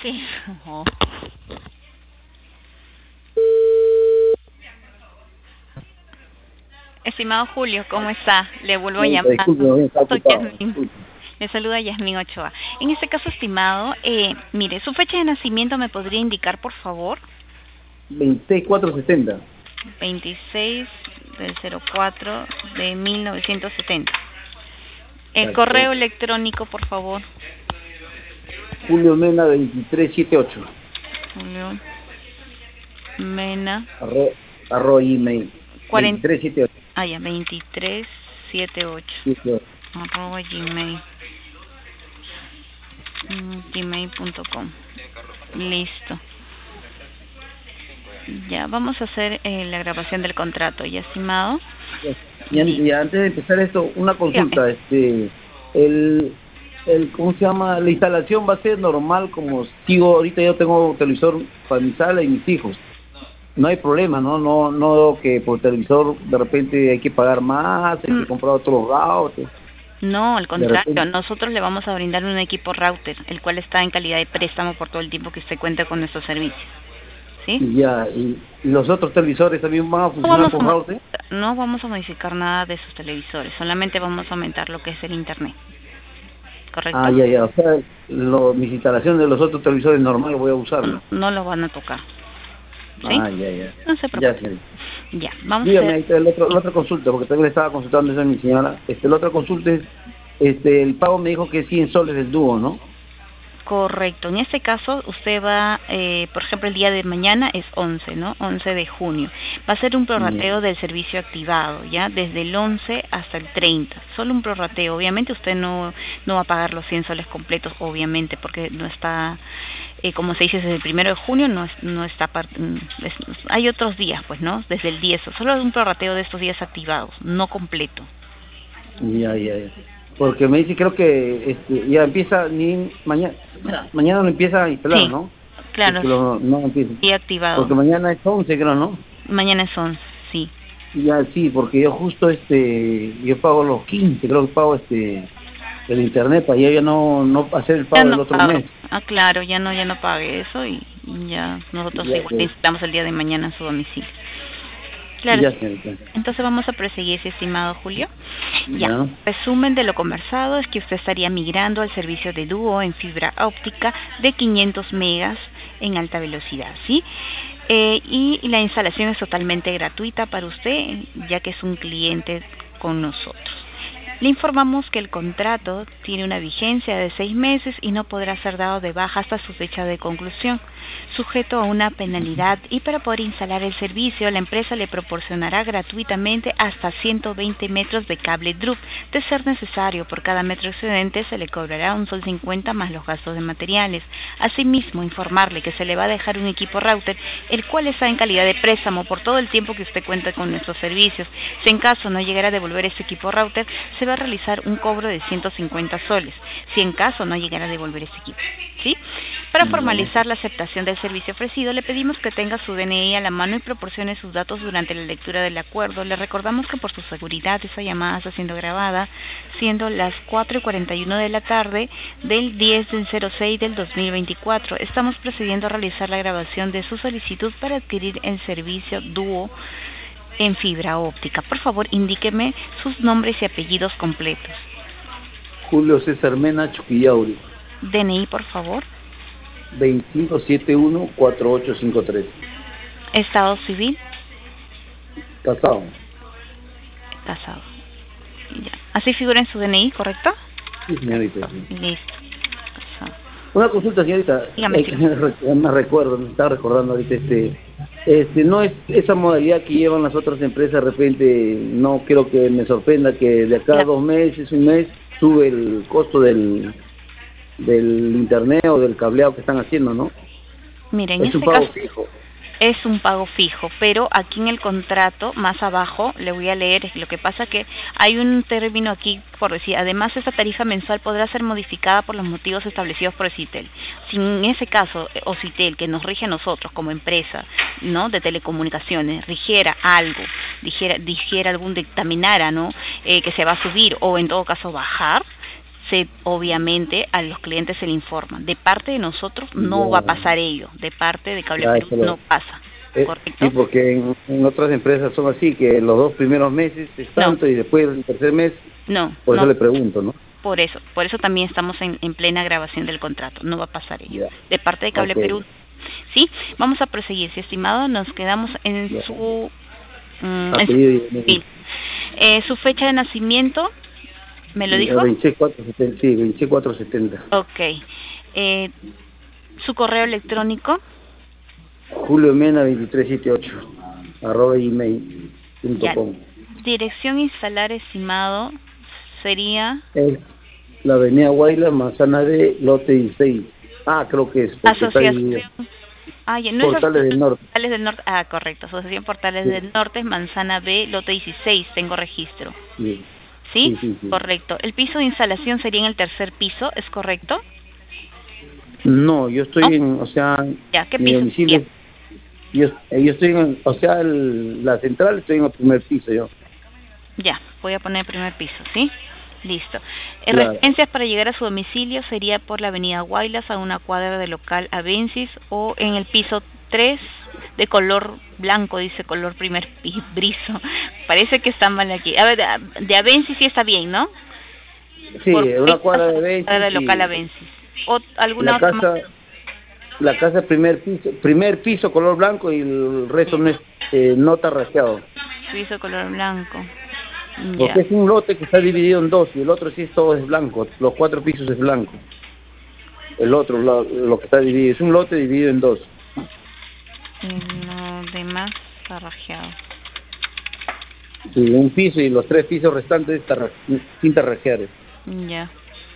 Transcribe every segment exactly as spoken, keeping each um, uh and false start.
Sí. Oh. Estimado Julio, ¿cómo está? Le vuelvo a Señorita, llamar. disculpe, no está Soy ocupado. Yasmín. Disculpe. Le saluda Yasmín Ochoa. En este caso, estimado, eh, mire, su fecha de nacimiento me podría indicar, por favor. veintiséis cuatro setenta. veintiséis del cero cuatro de mil novecientos setenta. El Exacto. correo electrónico, por favor. Julio Mena veintitrés setenta y ocho. Julio Mena. Arro, arro email. cuarenta. veintitrés setenta y ocho. Ah, ya, veintitrés setenta y ocho. setenta y ocho. Arroba gmail. gmail punto com. Listo. Ya, vamos a hacer eh, la grabación del contrato, ¿ya, estimado? Ya, ya, antes de empezar esto, una consulta. Dígame. Este, el, el, ¿cómo se llama? La instalación va a ser normal, como sigo, ahorita yo tengo televisor para mi sala y mis hijos. No hay problema, ¿no? No, no que por televisor de repente hay que pagar más, hay que comprar otros routers. No, al contrario, repente... nosotros le vamos a brindar un equipo router, el cual está en calidad de préstamo por todo el tiempo que usted cuente con nuestros servicios. ¿Sí? Y ya, y los otros televisores también van a No funcionar vamos con a, router. no vamos a modificar nada de sus televisores, solamente vamos a aumentar lo que es el internet. ¿Correcto? Ah, ya, ya, o sea, lo, mis instalaciones de los otros televisores normales voy a usarlo. No, no lo van a tocar. ¿Sí? Ah, ya, ya. No se preocupe. Ya, sí. Ya, vamos Dígame, a ahí hacer... está el otro, la otra consulta, porque también le estaba consultando eso a mi señora. Este, la otra consulta es, este, el pago me dijo que es cien soles del dúo, ¿no? Correcto. En este caso, usted va, eh, por ejemplo, el día de mañana es once, ¿no? once de junio. Va a ser un prorrateo del servicio activado, ¿ya? Desde el once hasta el treinta. Solo un prorrateo. Obviamente usted no, no va a pagar los cien soles completos, obviamente, porque no está, eh, como se dice, desde el primero de junio no, no está, es, hay otros días, pues, ¿no? Desde el diez. Solo es un prorrateo de estos días activados, no completo. Ya, ya, ya. Porque me dice, creo que este, ya empieza, ni mañana mañana lo empieza a instalar, Sí, ¿no? claro, Es que lo, no empieza. sí, activado. Porque mañana es once, creo, ¿no? Mañana es once, sí. Ya, sí, porque yo justo, este, yo pago los quince, creo que pago, este, el internet, para ya no, no hacer el pago Ya del no otro pago. mes. Ah, claro, ya no, ya no pague eso y ya nosotros Ya, igual sí. necesitamos el día de mañana en su domicilio. Claro. Ya, señorita. Entonces vamos a proseguir, si estimado Julio. Ya. Ya. Resumen de lo conversado es que usted estaría migrando al servicio de dúo en fibra óptica de quinientos megas en alta velocidad, ¿sí? Eh, y la instalación es totalmente gratuita para usted, ya que es un cliente con nosotros. Le informamos que el contrato tiene una vigencia de seis meses y no podrá ser dado de baja hasta su fecha de conclusión, sujeto a una penalidad, y para poder instalar el servicio, la empresa le proporcionará gratuitamente hasta ciento veinte metros de cable D R U P. De ser necesario, por cada metro excedente se le cobrará un sol cincuenta más los gastos de materiales. Asimismo, informarle que se le va a dejar un equipo router, el cual está en calidad de préstamo por todo el tiempo que usted cuenta con nuestros servicios. Si en caso no llegara a devolver ese equipo router, se va a realizar un cobro de ciento cincuenta soles, si en caso no llegara a devolver ese equipo, ¿sí? Para formalizar la aceptación del servicio ofrecido, le pedimos que tenga su D N I a la mano y proporcione sus datos durante la lectura del acuerdo. Le recordamos que por su seguridad esa llamada está siendo grabada, siendo las cuatro y cuarenta y uno de la tarde del diez del cero seis del dos mil veinticuatro. Estamos procediendo a realizar la grabación de su solicitud para adquirir el servicio dúo en fibra óptica. Por favor, indíqueme sus nombres y apellidos completos. Julio César Mena Chuquillauri. D N I, por favor. veinticinco setenta y uno cuarenta y ocho cincuenta y tres. Estado civil. Casado. Casado. Ya. Así figura en su D N I, ¿correcto? Sí, señorita. Sí. Listo. Casado. Una consulta, señorita. Dígame, Eh, sí. me, me recuerdo, me estaba recordando ahorita, este, este, no es esa modalidad que llevan las otras empresas. De repente, no quiero que me sorprenda que de acá a dos meses, un mes, sube el costo del del internet o del cableado que están haciendo, ¿no? Miren, en es un este pago caso fijo. es un pago fijo, pero aquí en el contrato, más abajo, le voy a leer, lo que pasa que hay un término aquí, por decir, además esta tarifa mensual podrá ser modificada por los motivos establecidos por Citel. Si en ese caso, o Citel, que nos rige a nosotros como empresa, ¿no?, de telecomunicaciones, rigiera algo, dijera, dijera algún dictaminara, ¿no?, eh, que se va a subir o en todo caso bajar, se, obviamente a los clientes se le informa. De parte de nosotros no Ya. va a pasar ello, de parte de Cable Ya, Perú eso lo- no pasa, Eh, ¿correcto? sí, porque en, en otras empresas son así, que los dos primeros meses es tanto y después el tercer mes, No, por eso no, le pregunto, ¿no? por eso, por eso también estamos en, en plena grabación del contrato, no va a pasar ello. Ya. De parte de Cable Ok. Perú, sí, vamos a proseguir, si estimado, nos quedamos en Ya. su, mm, en su Apellido y- perfil. Eh, su fecha de nacimiento, ¿me lo y- dijo? veintiséis cuatro setenta, sí, veintiséis cuatro setenta. Ok. Eh, su correo electrónico, Julio Mena veintitrés setenta y ocho arroba email punto ya. com. Dirección instalar, estimado, sería Es la avenida Guayla, manzana de lote dieciséis. Ah, creo que es, porque está dividido. Asociación. Ah, ya, no es Portales del Norte. Portales del Norte. Ah, correcto. Asociación Portales Sí. del Norte, Manzana B, lote dieciséis, tengo registro. Sí. ¿Sí? Sí, sí, sí. Correcto. El piso de instalación sería en el tercer piso, ¿es correcto? No, yo estoy ¿No? en, o sea, Ya, ¿qué mi piso domicilio, sería? yo, yo estoy en, o sea, el- la central estoy en el primer piso yo. Ya, voy a poner el primer piso, ¿sí? Listo. Eh, Claro. Referencias para llegar a su domicilio sería por la avenida Guaylas a una cuadra del local Avensis o en el piso tres de color blanco, dice color primer pi- briso. Parece que está mal aquí. A ver, de, de Avensis sí está bien, ¿no? Sí, Por una cuadra de cuadra Benchis del local y Avensis. ¿O alguna la otra más? casa, la casa primer piso, primer piso color blanco y el resto no es, eh, no está raseado. Piso color blanco. Ya. Porque es un lote que está dividido en dos y el otro sí es todo es blanco, los cuatro pisos es blanco. El otro, lo, lo que está dividido, es un lote dividido en dos. Y lo demás está rajeado. Sí, un piso y los tres pisos restantes está ra- sin tarrajear. Ya.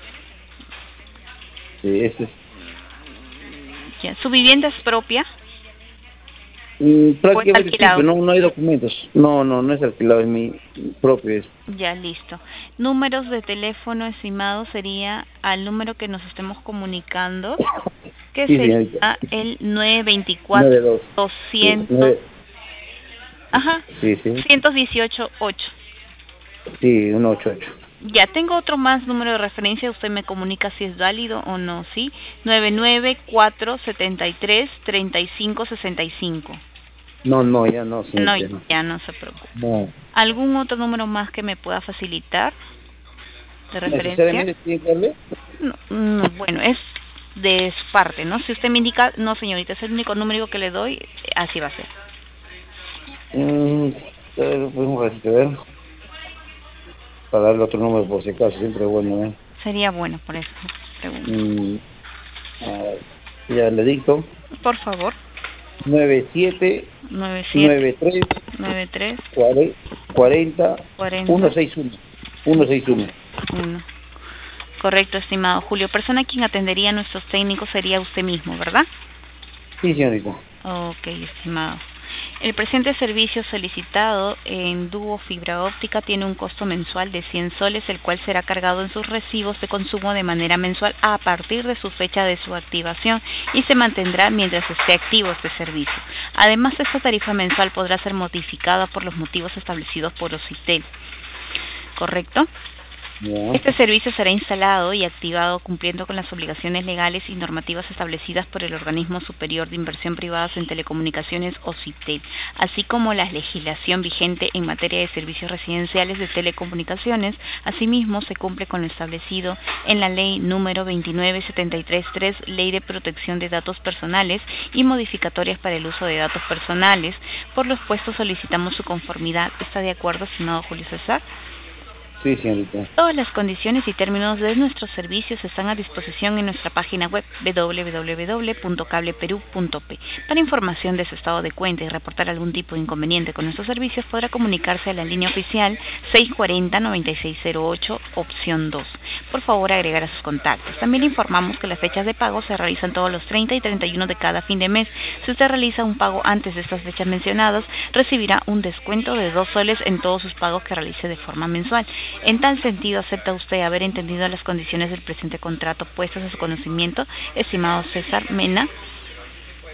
Sí, ese es. Ya. ¿Su vivienda es propia? Mm, prácticamente sí, alquilado? pero no, no hay documentos. No, no, no es alquilado, es mi propio. Es. Ya, listo. Números de teléfono estimado sería al número que nos estemos comunicando, que Sí, sería señorita. el nueve veinticuatro nueve dos. Sí, doscientos, nueve. ajá, Sí, sí. ciento dieciocho ocho. Sí, uno ocho ocho. Ya, tengo otro más número de referencia, usted me comunica si es válido o no, ¿sí? nueve nueve cuatro siete tres, tres cinco seis cinco. No, no, ya no, No, señorita. No. ya no se preocupe. No. ¿Algún otro número más que me pueda facilitar de referencia? ¿Necesariamente tiene que darle? No, no, bueno, es de su parte, ¿no? Si usted me indica, no señorita, es el único número que le doy, así va a ser. Mm, a ver, pues un ratito, a ver. Para darle otro número por si acaso, siempre es bueno, ¿eh? Sería bueno, por eso pregunto. Mm, a ver, ya le dicto. Por favor. nueve siete nueve siete nueve tres nueve tres cuarenta cuarenta uno seis uno uno seis uno. uno. Correcto, estimado Julio. Persona a quien atendería a nuestros técnicos sería usted mismo, ¿verdad? Sí, señorita. Ok, estimado. El presente servicio solicitado en Dúo Fibra Óptica tiene un costo mensual de cien soles, el cual será cargado en sus recibos de consumo de manera mensual a partir de su fecha de su activación y se mantendrá mientras esté activo este servicio. Además, esta tarifa mensual podrá ser modificada por los motivos establecidos por Ocitel. ¿Correcto? Ya. Este servicio será instalado y activado cumpliendo con las obligaciones legales y normativas establecidas por el Organismo Superior de Inversión Privadas en Telecomunicaciones Ocitel, así como la legislación vigente en materia de servicios residenciales de telecomunicaciones. Asimismo, se cumple con lo establecido en la Ley número veintinueve setenta y tres tres, Ley de Protección de Datos Personales y modificatorias para el uso de datos personales. Por lo expuesto, solicitamos su conformidad. ¿Está de acuerdo, estimado Julio César? Sí, señorita. Todas las condiciones y términos de nuestros servicios están a disposición en nuestra página web doble u doble u doble u punto cable perú punto pe. Para información de su estado de cuenta y reportar algún tipo de inconveniente con nuestros servicios, podrá comunicarse a la línea oficial seis cuatro cero, nueve seis cero ocho, opción dos. Por favor, agregar a sus contactos. También le informamos que las fechas de pago se realizan todos los treinta y treinta y uno de cada fin de mes. Si usted realiza un pago antes de estas fechas mencionadas, recibirá un descuento de dos soles en todos sus pagos que realice de forma mensual. En tal sentido, ¿acepta usted haber entendido las condiciones del presente contrato puestas a su conocimiento, estimado César Mena?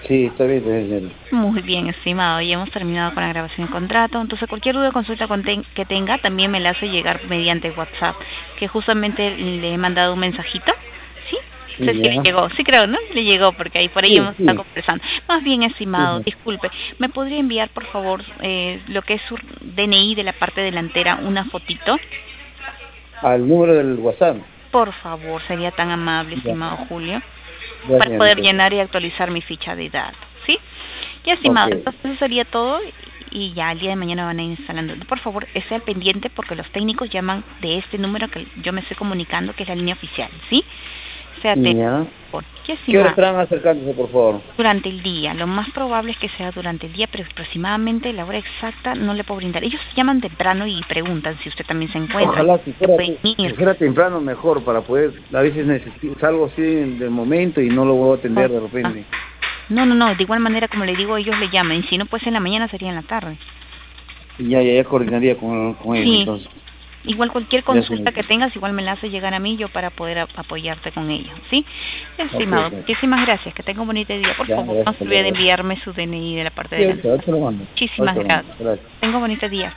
Sí, está bien, está bien, señor. Muy bien, estimado. Ya hemos terminado con la grabación del contrato. Entonces, cualquier duda o consulta con ten- que tenga, también me la hace llegar mediante WhatsApp, que justamente le he mandado un mensajito. ¿Sí? No sé si le Ya. llegó. Sí, creo, ¿no? Le llegó, porque ahí por ahí Sí, hemos estado sí. conversando. Más bien, estimado, Ujú. disculpe, ¿me podría enviar, por favor, eh, lo que es su D N I de la parte delantera, una fotito? Al número del WhatsApp. Por favor, sería tan amable, Ya, estimado Julio, ya, para poder señorita. llenar y actualizar mi ficha de datos, ¿sí? Ya, Ok. estimado, entonces eso sería todo y ya el día de mañana van a ir instalando. Por favor, esté al pendiente porque los técnicos llaman de este número que yo me estoy comunicando, que es la línea oficial, ¿sí? Sea atento, Ya. por favor. Ya, ¿Qué hora estimado, estarán acercándose, por favor? durante el día, lo más probable es que sea durante el día, pero aproximadamente la hora exacta no le puedo brindar. Ellos llaman temprano y preguntan si usted también se encuentra, Ojalá si que fuera, pueden te- si ir. fuera temprano mejor para poder, a veces necesito, salgo así de momento y no lo voy a atender de Ah, repente. no, no, no, de igual manera como le digo, ellos le llaman, y si no pues en la mañana sería en la tarde. Y ya, ya, ya coordinaría con, con ellos Sí, entonces. igual cualquier Ya, consulta que señorita. tengas, igual me la hace llegar a mí yo para poder a- apoyarte con ello, ¿sí? Ok, Estimado, ok. muchísimas gracias, que tenga un bonito día. Por Ya, favor, no gracias, se hasta olvide de luego. enviarme su D N I de la parte Sí, de ahorita, delante. ahorita lo mando. Muchísimas Ahorita lo mando. gracias. Gracias. Tenga un bonito día.